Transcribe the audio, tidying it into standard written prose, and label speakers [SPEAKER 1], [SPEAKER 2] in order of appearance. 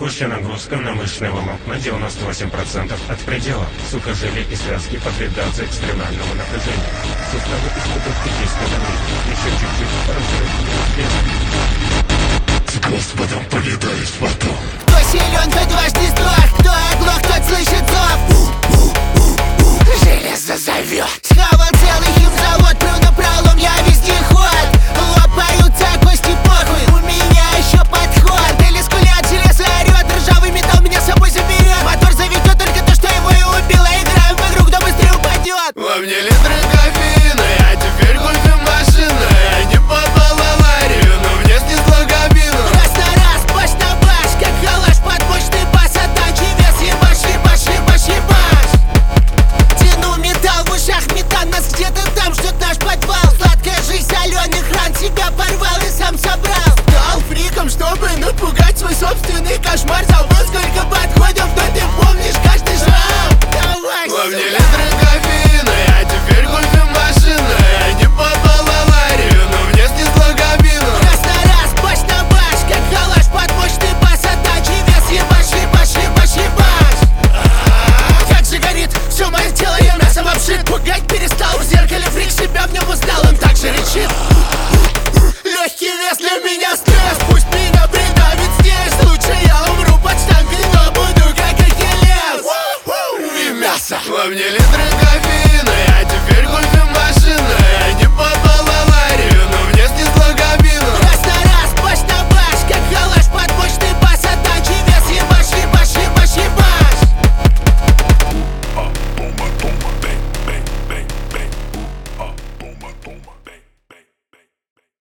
[SPEAKER 1] Текущая нагрузка на мышечные волокна 98% от предела. Сухожилия и связки подвергаются экстремальному напряжению. Суставы испытывают физическое давление. Еще чуть-чуть разрыв. С Господом повидаюсь потом.
[SPEAKER 2] Кто силен, тот дважды сдох. Кто оглох, тот слышит зов. Железо зовет. Схавал целый химзавод, плю на пролом, я вездеход. Лопаются кости, похуй, у меня еще подход. Или скулят, железо орет, ржавый металл меня с собой заберет. Мотор заведет только то, что его и убило. Играем в игру, кто быстрее упадет.
[SPEAKER 3] Во мне литры кофеина, я теперь кофемашина. Я не попал в аварию, но мне снесло кабину.
[SPEAKER 2] Раз на раз, баш на баш, как калаш под мощный бас. Отдачи вес, ебаш, ебаш, ебаш, ебаш. Тяну металл в ушах, метан, нас где-то там ждет наш подвал. Сладкая жизнь соленых ран, себя порвал и сам собрал.
[SPEAKER 3] Стал фриком, чтобы напугать свой собственный кошмар. Забыл, сколько подходов, но ты помнишь каждый шаг.
[SPEAKER 2] Давай,
[SPEAKER 3] Во мне
[SPEAKER 2] сука.